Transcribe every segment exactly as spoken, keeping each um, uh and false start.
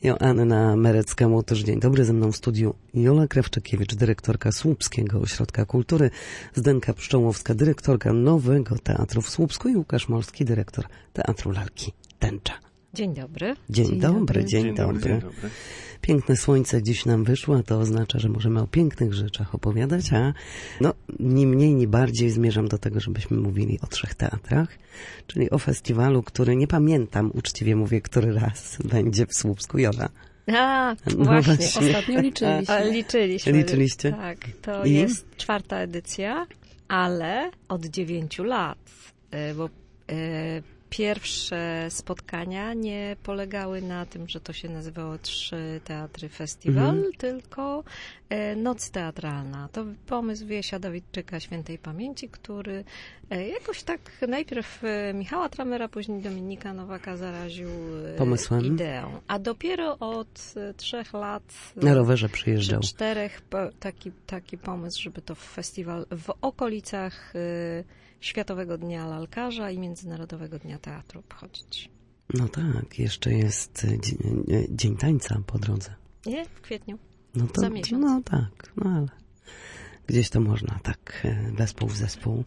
Joanna Merecka-Łotysz. Dzień dobry, ze mną w studiu Jola Krawczykiewicz, dyrektorka Słupskiego Ośrodka Kultury, Zdenka Pszczołowska, dyrektorka Nowego Teatru w Słupsku i Łukasz Molski, dyrektor Teatru Lalki Tęcza. Dzień dobry. Dzień, dzień dobry, dobry, dzień, dzień dobry. dobry. Dzień dobry. Piękne słońce dziś nam wyszło, a to oznacza, że możemy o pięknych rzeczach opowiadać, a no, ni mniej, ni bardziej zmierzam do tego, żebyśmy mówili o trzech teatrach, czyli o festiwalu, który nie pamiętam, uczciwie mówię, który raz będzie w Słupsku. Jola. A, No właśnie. właśnie. Ostatnio liczyliśmy. A, liczyliśmy. Liczyliście? Tak, to I? jest czwarta edycja, ale od dziewięciu lat, bo e, pierwsze spotkania nie polegały na tym, że to się nazywało Trzy Teatry Festiwal, mhm. tylko e, Noc Teatralna. To pomysł Wiesia Dawidczyka Świętej Pamięci, który e, jakoś tak najpierw e, Michała Tramera, później Dominika Nowaka zaraził e, pomysłem, ideą. A dopiero od e, trzech lat e, na rowerze przyjeżdżał. Czy czterech po, taki, taki pomysł, żeby to festiwal w okolicach e, Światowego Dnia Lalkarza i Międzynarodowego Dnia Teatru obchodzić. No tak, jeszcze jest dzień, dzień tańca po drodze. Nie? W kwietniu. No to, Za miesiąc. No tak, no ale gdzieś to można tak wespół w zespół.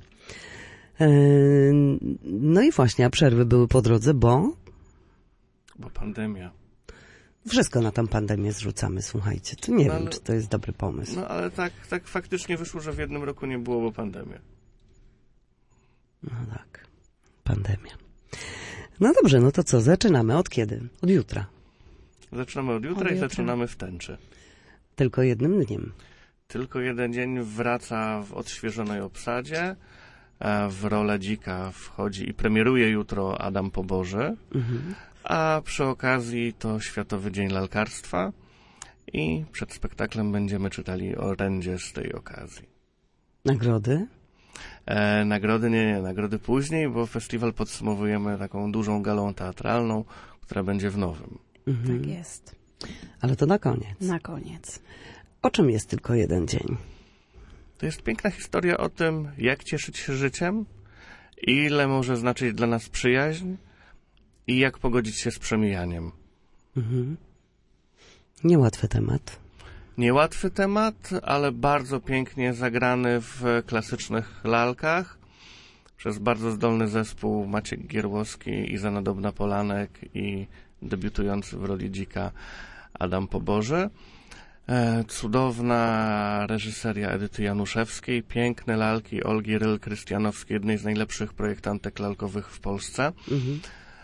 No i właśnie, a przerwy były po drodze, bo... Bo pandemia. Wszystko na tą pandemię zrzucamy, słuchajcie. To nie no, wiem, ale, czy to jest dobry pomysł. No ale tak, tak faktycznie wyszło, że w jednym roku nie było, bo pandemia. No tak, pandemia. No dobrze, no to co, zaczynamy od kiedy? Od jutra. Zaczynamy od jutra od i jutra. zaczynamy w Tęczy. Tylko jednym dniem. Tylko jeden dzień wraca w odświeżonej obsadzie. W rolę dzika wchodzi i premieruje jutro Adam Poboży. Mhm. A przy okazji to Światowy Dzień Lalkarstwa i przed spektaklem będziemy czytali orędzie z tej okazji. Nagrody? E, nagrody nie, nie, nagrody później, bo festiwal podsumowujemy taką dużą galą teatralną, która będzie w Nowym. Mhm. Tak jest. Ale to na koniec. Na koniec. O czym jest tylko jeden dzień? To jest piękna historia o tym, jak cieszyć się życiem, ile może znaczyć dla nas przyjaźń i jak pogodzić się z przemijaniem. Mhm. Niełatwy temat. Niełatwy temat, ale bardzo pięknie zagrany w klasycznych lalkach przez bardzo zdolny zespół Maciek Gierłowski, Iza Podobna-Polanek i debiutujący w roli dzika Adam Poboży. E, cudowna reżyseria Edyty Januszewskiej, piękne lalki Olgi Ryl-Krystianowskiej, jednej z najlepszych projektantek lalkowych w Polsce. Mhm.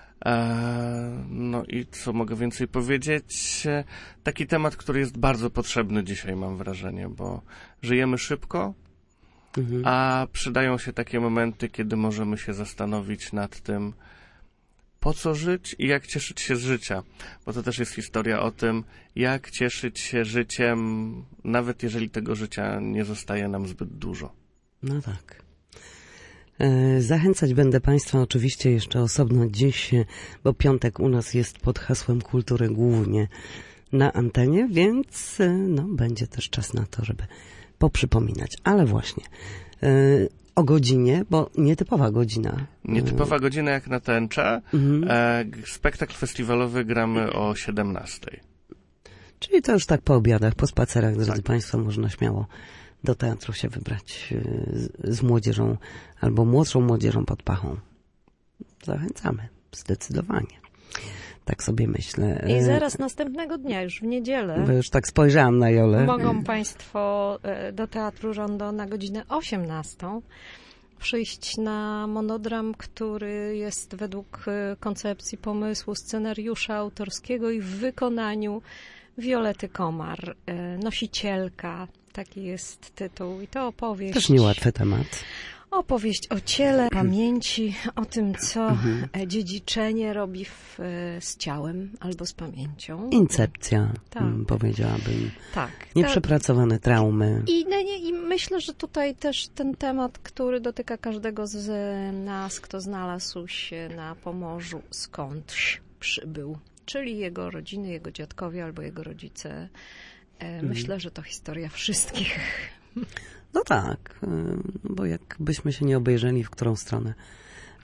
No i co mogę więcej powiedzieć? Taki temat, który jest bardzo potrzebny dzisiaj, mam wrażenie, bo żyjemy szybko, mhm. a przydają się takie momenty, kiedy możemy się zastanowić nad tym, po co żyć i jak cieszyć się z życia. Bo to też jest historia o tym, jak cieszyć się życiem, nawet jeżeli tego życia nie zostaje nam zbyt dużo. No tak. Zachęcać będę Państwa oczywiście jeszcze osobno dziś, bo piątek u nas jest pod hasłem kultury głównie na antenie, więc no, będzie też czas na to, żeby poprzypominać. Ale właśnie o godzinie, bo nietypowa godzina. Nietypowa godzina jak na Tęczę. Mhm. Spektakl festiwalowy gramy o siedemnastej. Czyli to już tak po obiadach, po spacerach, drodzy tak. Państwo, można śmiało do teatru się wybrać z, z młodzieżą albo młodszą młodzieżą pod pachą. Zachęcamy, zdecydowanie. Tak sobie myślę. I zaraz następnego dnia, już w niedzielę. Bo już tak spojrzałam na Jolę. Mogą Państwo do Teatru Rondo na godzinę osiemnastą przyjść na monodram, który jest według koncepcji, pomysłu, scenariusza autorskiego i w wykonaniu Wiolety Komar, nosicielka. Taki jest tytuł i to opowieść. Też niełatwy temat. Opowieść o ciele, pamięci, o tym, co mhm. dziedziczenie robi w, z ciałem albo z pamięcią. Incepcja, tak. powiedziałabym. Tak. Nieprzepracowane tak. traumy. I, I myślę, że tutaj też ten temat, który dotyka każdego z nas, kto znalazł się na Pomorzu, skądś przybył. Czyli jego rodziny, jego dziadkowie albo jego rodzice. Myślę, że to historia wszystkich. No tak, bo jakbyśmy się nie obejrzeli, w którą stronę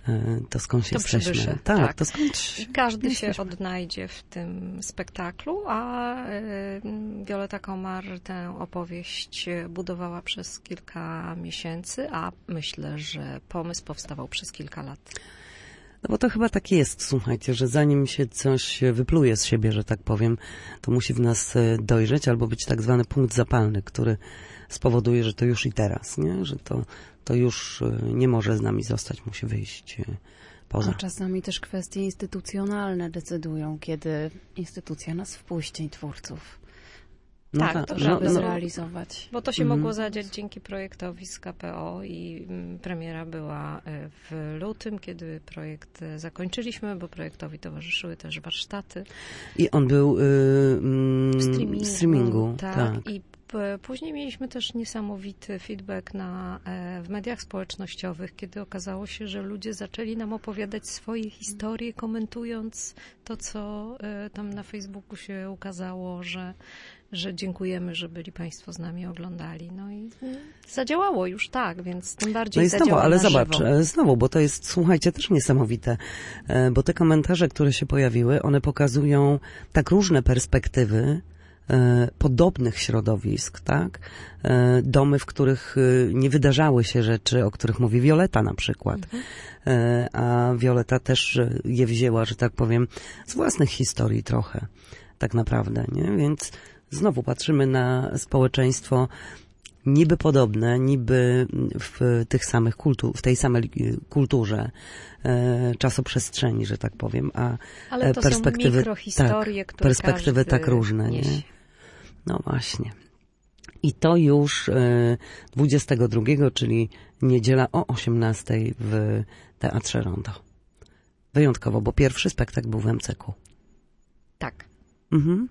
to skąd To jesteśmy. przybysze, Tak, tak. to skąd I każdy się jesteśmy. odnajdzie w tym spektaklu, a y, Wioleta Komar tę opowieść budowała przez kilka miesięcy, a myślę, że pomysł powstawał przez kilka lat. No bo to chyba tak jest, słuchajcie, że zanim się coś wypluje z siebie, że tak powiem, to musi w nas e, dojrzeć albo być tak zwany punkt zapalny, który spowoduje, że to już i teraz, nie? Że to, to już e, nie może z nami zostać, musi wyjść e, poza. A czasami też kwestie instytucjonalne decydują, kiedy instytucja nas wpuści, twórców, Tak, ta- to żeby prawda. no, no, zrealizować. Bo to się Mhm. mogło zadziać dzięki projektowi z K P O i mm, premiera była e, w lutym, kiedy projekt e, zakończyliśmy, bo projektowi towarzyszyły też warsztaty I on był y, mm, w w streamingu. streamingu. tak, tak. I p- później mieliśmy też niesamowity feedback na, e, w mediach społecznościowych, kiedy okazało się, że ludzie zaczęli nam opowiadać swoje historie, komentując to, co e, tam na Facebooku się ukazało, że że dziękujemy, że byli Państwo z nami oglądali. No i mm, zadziałało już tak, więc tym bardziej No i znowu, zadziała ale na zobacz, żywo. e, znowu, bo to jest, słuchajcie, też niesamowite, e, bo te komentarze, które się pojawiły, one pokazują tak różne perspektywy e, podobnych środowisk, tak? E, domy, w których e, nie wydarzały się rzeczy, o których mówi Wioleta na przykład. Mhm. E, a Wioleta też e, je wzięła, że tak powiem, z własnych historii trochę, tak naprawdę, nie? Więc znowu patrzymy na społeczeństwo niby podobne, niby w tych samych kultu, w tej samej kulturze, e, czasoprzestrzeni, że tak powiem, a Ale to perspektywy, są mikrohistorie, tak, które perspektywy każdy tak różne, niesie. nie? No właśnie. I to już e, dwudziestego drugiego, czyli niedziela o osiemnastej w Teatrze Rondo. Wyjątkowo, bo pierwszy spektakl był w M C K. Tak. Mhm.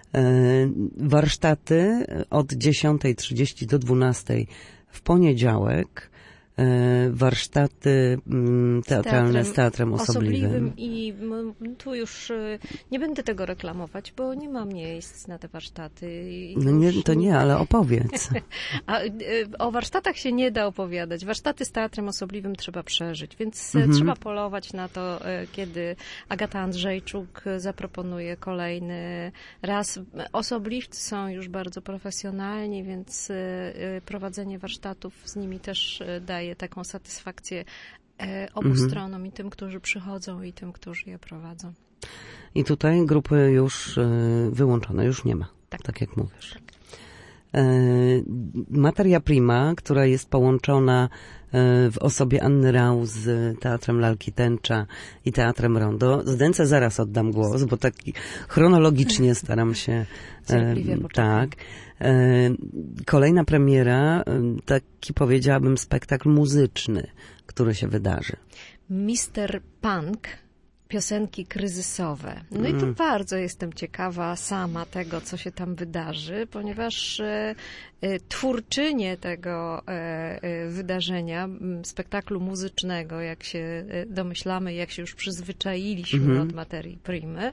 E, Warsztaty od dziesiątej trzydzieści do dwunastej w poniedziałek. E, Warsztaty mm, teatralne z teatrem osobliwym. I mm, tu już y, nie będę tego reklamować, bo nie ma miejsc na te warsztaty. I No nie, już to nie, ale opowiedz. A y, o warsztatach się nie da opowiadać. Warsztaty z teatrem osobliwym trzeba przeżyć, więc Mhm. mhm. trzeba polować na to, y, kiedy Agata Andrzejczuk zaproponuje kolejny raz. Osobliwcy są już bardzo profesjonalni, więc y, y, prowadzenie warsztatów z nimi też y, daje taką satysfakcję e, obu Mhm. stronom, i tym, którzy przychodzą, i tym, którzy je prowadzą. I tutaj grupy już e, wyłączone, już nie ma, tak, Tak. jak mówisz. E, Materia Prima, która jest połączona e, w osobie Anny Rau z Teatrem Lalki Tęcza i Teatrem Rondo. Zdęce zaraz oddam głos, bo tak chronologicznie staram się. e, Cierpliwie poczekam. tak. E, Kolejna premiera, e, taki powiedziałabym spektakl muzyczny, który się wydarzy. mister Punk, piosenki kryzysowe. No i tu Mm. bardzo jestem ciekawa sama tego, co się tam wydarzy, ponieważ e, e, twórczynie tego e, e, wydarzenia, m, spektaklu muzycznego, jak się e, domyślamy, jak się już przyzwyczailiśmy Mhm. od materii primy,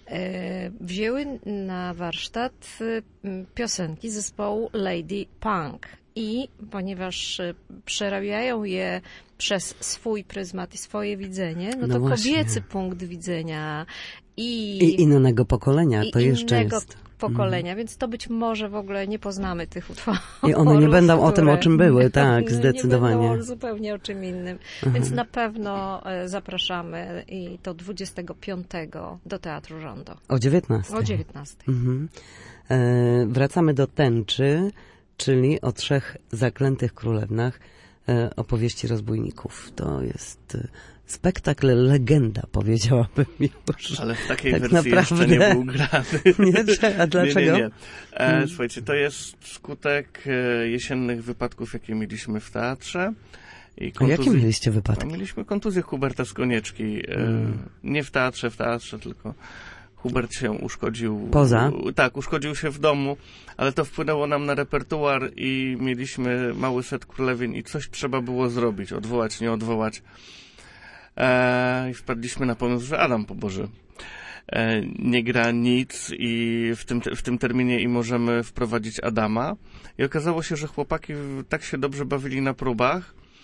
e, wzięły na warsztat e, m, piosenki zespołu Lady Punk. I ponieważ e, przerabiają je przez swój pryzmat i swoje widzenie, no, No to właśnie. kobiecy punkt widzenia i, I innego pokolenia, i to jeszcze innego jest. pokolenia, więc to być może w ogóle nie poznamy tych utworów. I one nie będą o tym, które- o czym były, tak, No, zdecydowanie. Nie będą zupełnie o czym innym. Więc na pewno e, zapraszamy i to dwudziestego piątego do Teatru Rondo O dziewiętnastej. o dziewiętnastej. Mhm. E, wracamy do Tęczy, czyli o trzech zaklętych królewnach e, opowieści rozbójników. To jest e, spektakl legenda, powiedziałabym już. Ale w takiej Tak wersji naprawdę. jeszcze nie był grany. Nie, a dlaczego? Nie, nie, nie. E, słuchajcie, to jest skutek e, jesiennych wypadków, jakie mieliśmy w teatrze. I A jakie kontuzji- mieliście A wypadki? mieliśmy kontuzję Huberta z Konieczki. E, Mm. Nie w teatrze, w teatrze, tylko Hubert się uszkodził. Poza? Tak, uszkodził się w domu, ale to wpłynęło nam na repertuar i mieliśmy mały set królewien i coś trzeba było zrobić, odwołać, nie odwołać. E, I wpadliśmy na pomysł, że Adam Poboży e, nie gra nic i w tym, w tym terminie i możemy wprowadzić Adama. I okazało się, że chłopaki tak się dobrze bawili na próbach,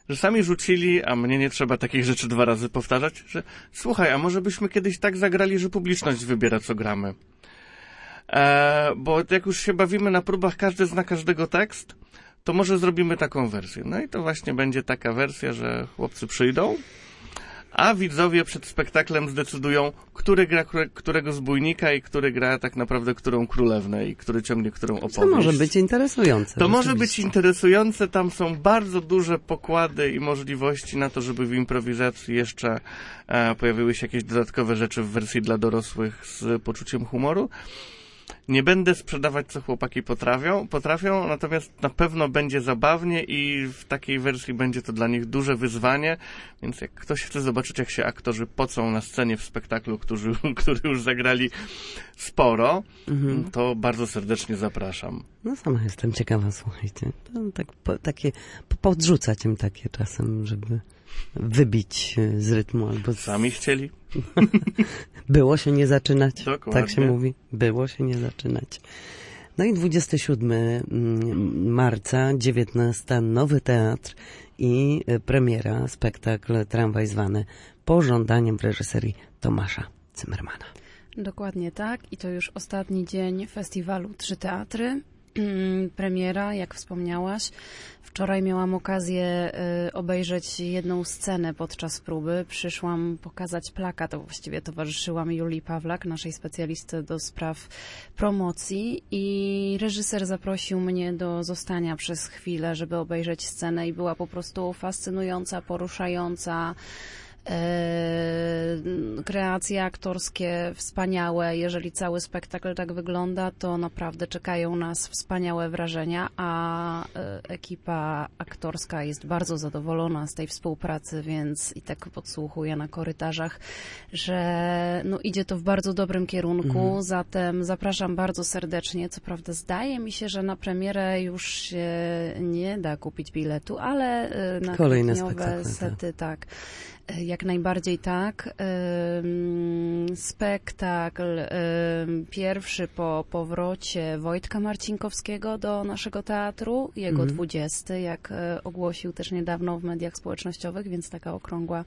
że sami rzucili, a mnie nie trzeba takich rzeczy dwa razy powtarzać, że słuchaj, a może byśmy kiedyś tak zagrali, że publiczność wybiera, co gramy. E, bo jak już się bawimy na próbach, każdy zna każdego tekst, to może zrobimy taką wersję. No i to właśnie będzie taka wersja, że chłopcy przyjdą, a widzowie przed spektaklem zdecydują, który gra którego zbójnika i który gra tak naprawdę którą królewnę i który ciągnie którą opowieść. To może być interesujące. To może być interesujące, tam są bardzo duże pokłady i możliwości na to, żeby w improwizacji jeszcze e, pojawiły się jakieś dodatkowe rzeczy w wersji dla dorosłych z poczuciem humoru. Nie będę sprzedawać, co chłopaki potrafią, potrafią, natomiast na pewno będzie zabawnie i w takiej wersji będzie to dla nich duże wyzwanie, więc jak ktoś chce zobaczyć, jak się aktorzy pocą na scenie w spektaklu, którzy, który już zagrali sporo, mhm. to bardzo serdecznie zapraszam. No sama jestem ciekawa, słuchajcie. To tak, po, takie, po, podrzucać im takie czasem, żeby wybić z rytmu albo... Z... Sami chcieli. Było się nie zaczynać. Dokładnie. Tak się mówi. Było się nie zaczynać. No i dwudziestego siódmego marca, dziewiętnastego Nowy Teatr i premiera, spektakl Tramwaj zwany Pożądaniem w reżyserii Tomasza Zimmermana. Dokładnie tak. I to już ostatni dzień festiwalu Trzy Teatry. Premiera, jak wspomniałaś. Wczoraj miałam okazję y, obejrzeć jedną scenę podczas próby. Przyszłam pokazać plakat, to właściwie towarzyszyłam Julii Pawlak, naszej specjalistce do spraw promocji i reżyser zaprosił mnie do zostania przez chwilę, żeby obejrzeć scenę i była po prostu fascynująca, poruszająca. Kreacje aktorskie wspaniałe. Jeżeli cały spektakl tak wygląda, to naprawdę czekają nas wspaniałe wrażenia, a ekipa aktorska jest bardzo zadowolona z tej współpracy, więc i tak podsłuchuję na korytarzach, że no, idzie to w bardzo dobrym kierunku, mhm. zatem zapraszam bardzo serdecznie. Co prawda zdaje mi się, że na premierę już się nie da kupić biletu, ale na kwietniowe sety tak. Jak najbardziej tak. Spektakl pierwszy po powrocie Wojtka Marcinkowskiego do naszego teatru, jego mhm. dwudziesty, jak ogłosił też niedawno w mediach społecznościowych, więc taka okrągła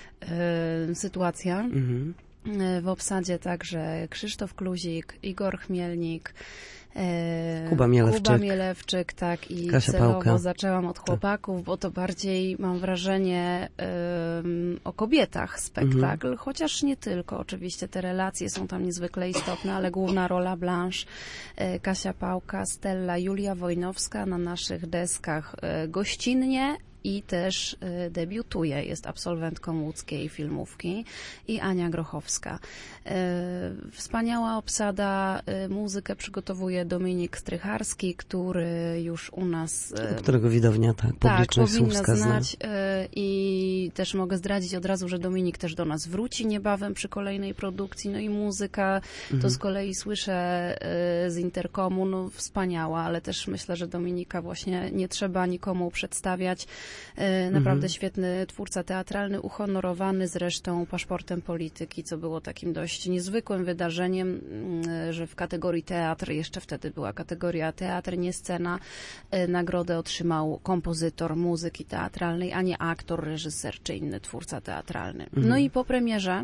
sytuacja. Mhm. W obsadzie także Krzysztof Kluzik, Igor Chmielnik, Kuba Mielewczyk. Kuba Mielewczyk, tak, i Kasia celowo Pałka. zaczęłam od chłopaków, tak. bo to bardziej, mam wrażenie, um, o kobietach spektakl, mhm. chociaż nie tylko, oczywiście te relacje są tam niezwykle istotne, ale główna rola Blanche, Kasia Pałka, Stella, Julia Wojnowska na naszych deskach gościnnie, i też y, debiutuje, jest absolwentką łódzkiej filmówki, i Ania Grochowska. Y, wspaniała obsada, y, muzykę przygotowuje Dominik Strycharski, który już u nas... Y, którego widownia, tak, publiczność tak, powinna znać, zna. y, i też mogę zdradzić od razu, że Dominik też do nas wróci niebawem przy kolejnej produkcji, no i muzyka, mhm. to z kolei słyszę y, z interkomu, no wspaniała, ale też myślę, że Dominika właśnie nie trzeba nikomu przedstawiać. Naprawdę mhm. świetny twórca teatralny, uhonorowany zresztą paszportem polityki, co było takim dość niezwykłym wydarzeniem, że w kategorii teatr, jeszcze wtedy była kategoria teatr, nie scena, nagrodę otrzymał kompozytor muzyki teatralnej, a nie aktor, reżyser czy inny twórca teatralny. Mhm. No i po premierze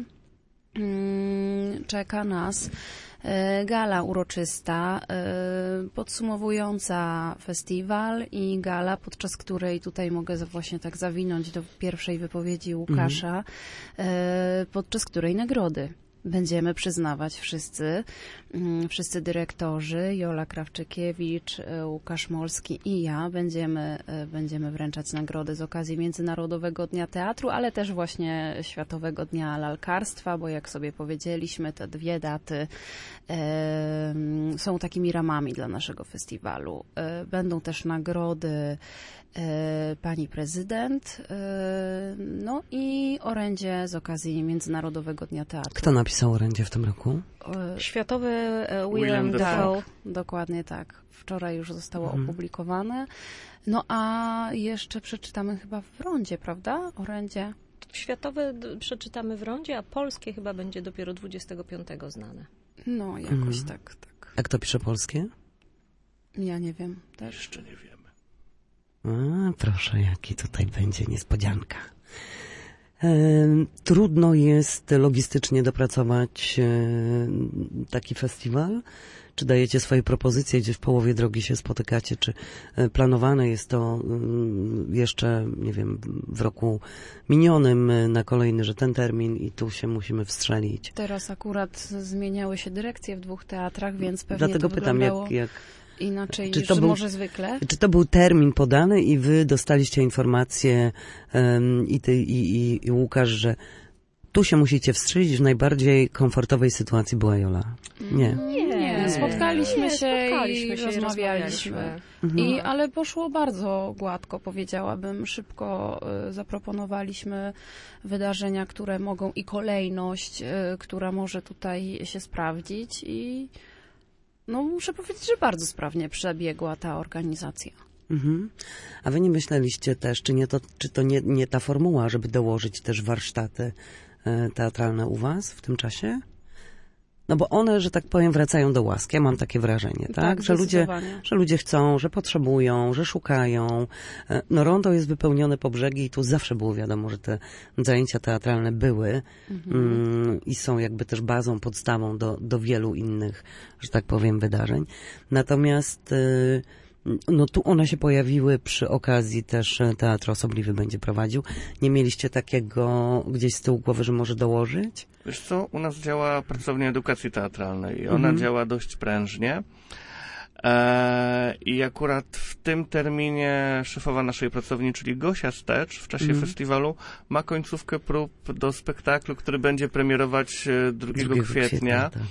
hmm, czeka nas gala uroczysta, podsumowująca festiwal i gala, podczas której, tutaj mogę właśnie tak zawinąć do pierwszej wypowiedzi Łukasza, mhm. podczas której nagrody będziemy przyznawać wszyscy, wszyscy dyrektorzy, Jola Krawczykiewicz, Łukasz Molski i ja będziemy, będziemy wręczać nagrody z okazji Międzynarodowego Dnia Teatru, ale też właśnie Światowego Dnia Lalkarstwa, bo jak sobie powiedzieliśmy, te dwie daty e, są takimi ramami dla naszego festiwalu. E, będą też nagrody e, pani prezydent, e, no i orędzie z okazji Międzynarodowego Dnia Teatru. Kto napisał orędzie w tym roku? Światowy William, William Dafoe. Tak, dokładnie tak. Wczoraj już zostało mhm. opublikowane. No a jeszcze przeczytamy chyba w Rondzie, prawda? Orędzie. Światowe przeczytamy w Rondzie, a polskie chyba będzie dopiero dwudziestego piątego znane. No, jakoś mhm. tak, tak. A kto pisze polskie? Ja nie wiem też. Jeszcze nie wiemy. A, proszę, jaki tutaj będzie niespodzianka. E, trudno jest logistycznie dopracować e, taki festiwal? Czy dajecie swoje propozycje, gdzie w połowie drogi się spotykacie? Czy e, planowane jest to e, jeszcze, nie wiem, w roku minionym e, na kolejny, że ten termin i tu się musimy wstrzelić? Teraz akurat zmieniały się dyrekcje w dwóch teatrach, więc pewnie Dlatego to pytam, wyglądało jak... jak... inaczej Czy niż to był- może zwykle. Czy to był termin podany i wy dostaliście informację um, i ty i, i, i Łukasz, że tu się musicie wstrzelić, w najbardziej komfortowej sytuacji była Jola? Nie. Nie, nie, spotkaliśmy Nie, się spotkaliśmy i się i rozmawialiśmy. rozmawialiśmy. I, ale poszło bardzo gładko, powiedziałabym. Szybko y, zaproponowaliśmy wydarzenia, które mogą i kolejność, y, która może tutaj się sprawdzić i no muszę powiedzieć, że bardzo sprawnie przebiegła ta organizacja. Mhm. A wy nie myśleliście też, czy, nie to, czy to nie, nie ta formuła, żeby dołożyć też warsztaty e, teatralne u was w tym czasie? No bo one, że tak powiem, wracają do łask. Ja mam takie wrażenie, tak? Tak, że, ludzie, zdecydowanie. że ludzie chcą, że potrzebują, że szukają. E, No rondo jest wypełnione po brzegi i tu zawsze było wiadomo, że te zajęcia teatralne były mm, i są jakby też bazą, podstawą do, do wielu innych, że tak powiem, wydarzeń. Natomiast y, no tu one się pojawiły przy okazji też e, Teatr Osobliwy będzie prowadził. Nie mieliście takiego gdzieś z tyłu głowy, że może dołożyć? Wiesz co, u nas działa pracownia edukacji teatralnej i ona Mhm. działa dość prężnie. E, I akurat w tym terminie szefowa naszej pracowni, czyli Gosia Stecz, w czasie Mhm. festiwalu ma końcówkę prób do spektaklu, który będzie premierować e, drugiego kwietnia. tak.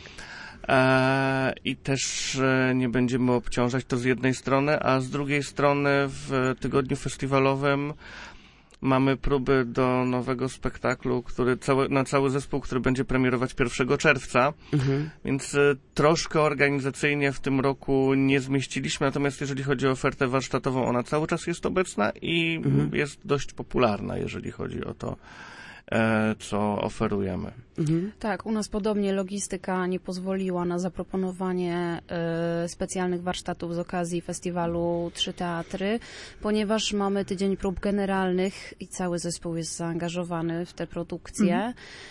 E, I też e, nie będziemy obciążać to z jednej strony, a z drugiej strony w tygodniu festiwalowym mamy próby do nowego spektaklu, który cały, na cały zespół, który będzie premierować pierwszego czerwca, Mhm. więc e, troszkę organizacyjnie w tym roku nie zmieściliśmy, natomiast jeżeli chodzi o ofertę warsztatową, ona cały czas jest obecna i Mhm. jest dość popularna, jeżeli chodzi o to, e, co oferujemy. Mhm. Tak, u nas podobnie logistyka nie pozwoliła na zaproponowanie e, specjalnych warsztatów z okazji festiwalu Trzy Teatry, ponieważ mamy tydzień prób generalnych i cały zespół jest zaangażowany w te produkcje.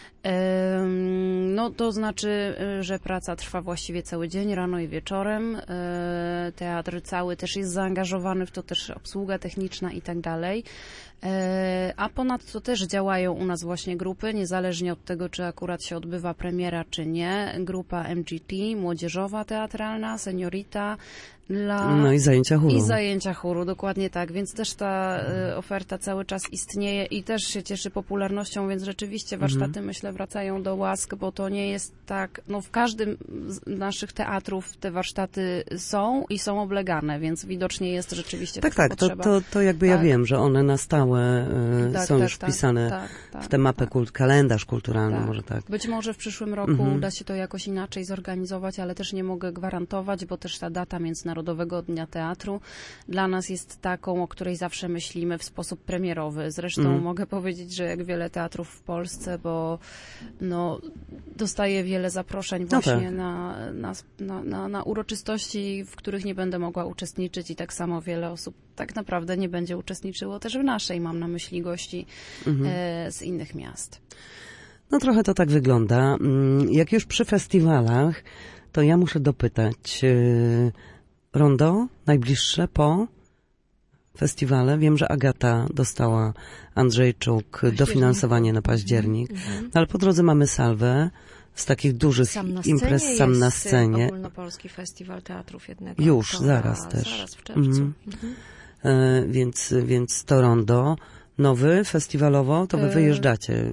Em, No to znaczy, y, że praca trwa właściwie cały dzień, rano i wieczorem. E, Teatr cały też jest zaangażowany w to, też obsługa techniczna i tak dalej. E, A ponadto też działają u nas właśnie grupy, niezależnie od tego, czy akurat się odbywa premiera, czy nie. Grupa M G T, młodzieżowa teatralna, seniorita, dla... No i zajęcia chóru. I zajęcia chóru, dokładnie tak, więc też ta y, oferta cały czas istnieje i też się cieszy popularnością, więc rzeczywiście warsztaty, Mhm. myślę, wracają do łask, bo to nie jest tak, no w każdym z naszych teatrów te warsztaty są i są oblegane, więc widocznie jest rzeczywiście Tak, taka tak, to, potrzeba. to, to jakby ja Tak. wiem, że one na stałe e, Tak, są tak, już tak, wpisane tak, tak, w tę mapę, tak. kult, kalendarz kulturalny, Tak. może tak. Być może w przyszłym roku Mhm. uda się to jakoś inaczej zorganizować, ale też nie mogę gwarantować, bo też ta data Międzynarodowego Dnia Teatru dla nas jest taką, o której zawsze myślimy w sposób premierowy. Zresztą Mhm. mogę powiedzieć, że jak wiele teatrów w Polsce, bo no, dostaję wiele zaproszeń właśnie tak. na, na, na, na, na uroczystości, w których nie będę mogła uczestniczyć i tak samo wiele osób tak naprawdę nie będzie uczestniczyło też w naszej, mam na myśli gości Mhm. e, z innych miast. No trochę to tak wygląda. Mm, Jak już przy festiwalach, to ja muszę dopytać, yy, rondo najbliższe po festiwale? Wiem, że Agata dostała Andrzejczuk dofinansowanie na październik, Mhm. ale po drodze mamy salwę z takich dużych Sam na scenie imprez sam na jest scenie. Ogólnopolski Festiwal Teatrów jednego Już, autora, zaraz też. Zaraz w czerwcu. Mhm. Mhm. E, więc, więc to rondo nowy, festiwalowo, to wy E, wyjeżdżacie.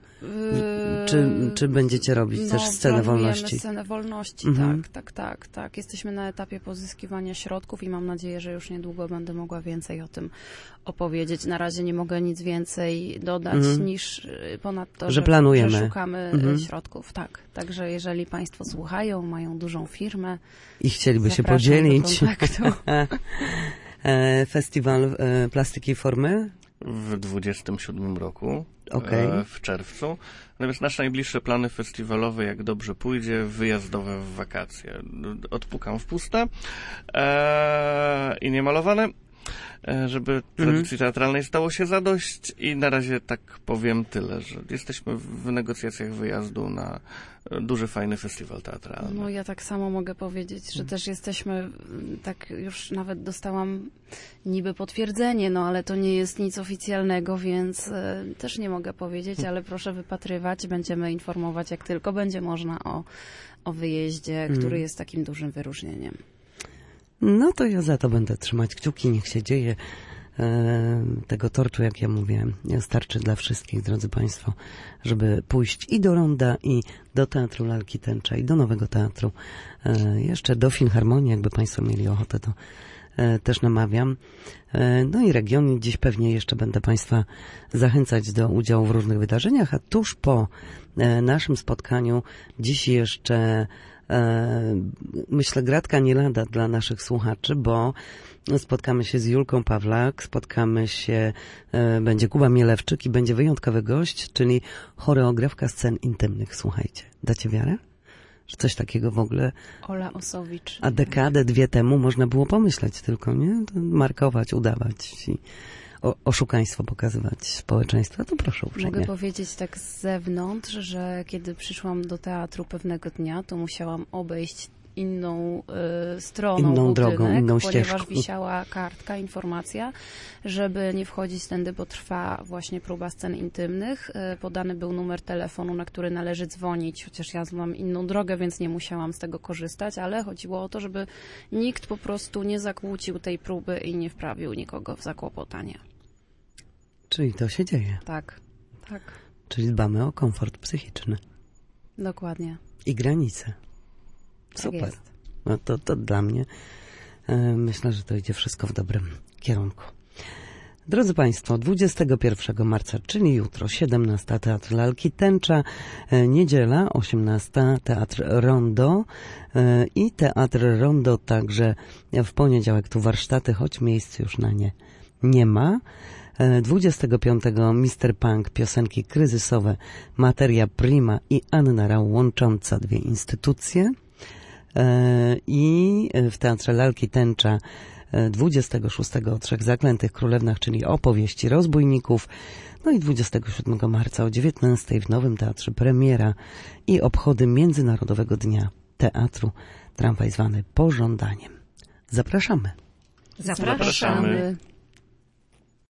Czy, czy będziecie robić no, też scenę planujemy wolności? scenę wolności, Mhm. tak, tak, tak, tak. Jesteśmy na etapie pozyskiwania środków i mam nadzieję, że już niedługo będę mogła więcej o tym opowiedzieć. Na razie nie mogę nic więcej dodać Mhm. niż y, ponad to, Że że, planujemy. że szukamy y, Mhm. środków, tak. Także jeżeli Państwo słuchają, mają dużą firmę, I chcieliby się zapraszam podzielić. do kontaktu. E, Festiwal e, Plastyki i Formy? W dwudziestym siódmym roku, Okej. e, w czerwcu. Natomiast nasze najbliższe plany festiwalowe, jak dobrze pójdzie, wyjazdowe w wakacje. Odpukam w puste e, i niemalowane. żeby tradycji teatralnej stało się zadość i na razie tak powiem tyle, że jesteśmy w negocjacjach wyjazdu na duży, fajny festiwal teatralny. No ja tak samo mogę powiedzieć, że też jesteśmy, tak już nawet dostałam niby potwierdzenie, no ale to nie jest nic oficjalnego, więc e, też nie mogę powiedzieć, ale proszę wypatrywać, będziemy informować jak tylko będzie można o, o wyjeździe, który hmm. jest takim dużym wyróżnieniem. No to ja za to będę trzymać kciuki, niech się dzieje. E, tego tortu, jak ja mówię, starczy dla wszystkich, drodzy Państwo, żeby pójść i do Ronda, i do Teatru Lalki Tęcza, i do Nowego Teatru. E, jeszcze do Filharmonii, jakby Państwo mieli ochotę, to e, też namawiam. E, no i regiony, dziś pewnie jeszcze będę Państwa zachęcać do udziału w różnych wydarzeniach, a tuż po e, naszym spotkaniu dziś jeszcze myślę, gratka nie lada dla naszych słuchaczy, bo spotkamy się z Julką Pawlak, spotkamy się, będzie Kuba Mielewczyk i będzie wyjątkowy gość, czyli choreografka scen intymnych. Słuchajcie, dacie wiarę? Że coś takiego w ogóle... Ola Osowicz. A dekadę, dwie temu można było pomyśleć tylko, nie? Markować, udawać i o, oszukaństwo pokazywać społeczeństwa, to proszę uprzejmie. Mogę powiedzieć tak z zewnątrz, że kiedy przyszłam do teatru pewnego dnia, to musiałam obejść inną y, stroną inną budynek, drogą, inną ponieważ ścieżką. wisiała kartka, informacja, żeby nie wchodzić tędy, bo trwa właśnie próba scen intymnych. Y, podany był numer telefonu, na który należy dzwonić, chociaż ja znam inną drogę, więc nie musiałam z tego korzystać, ale chodziło o to, żeby nikt po prostu nie zakłócił tej próby i nie wprawił nikogo w zakłopotanie. Czyli to się dzieje. Tak, tak. Czyli dbamy o komfort psychiczny. Dokładnie. I granice. Super. Tak jest. No to, to dla mnie e, myślę, że to idzie wszystko w dobrym kierunku. Drodzy Państwo, dwudziestego pierwszego marca, czyli jutro, siedemnasta Teatr Lalki Tęcza, e, niedziela, osiemnasta Teatr Rondo e, i Teatr Rondo także w poniedziałek tu warsztaty, choć miejsc już na nie nie ma. dwudziestego piątego mister Punk, piosenki kryzysowe, Materia Prima i Anna Rau łącząca dwie instytucje. I w Teatrze Lalki Tęcza dwudziestego szóstego o Trzech Zaklętych Królewnach, czyli opowieści rozbójników. No i dwudziestego siódmego marca o dziewiętnastej w Nowym Teatrze premiera i obchody Międzynarodowego Dnia Teatru, tramwaj zwany Pożądaniem. Zapraszamy. Zapraszamy. Zapraszamy.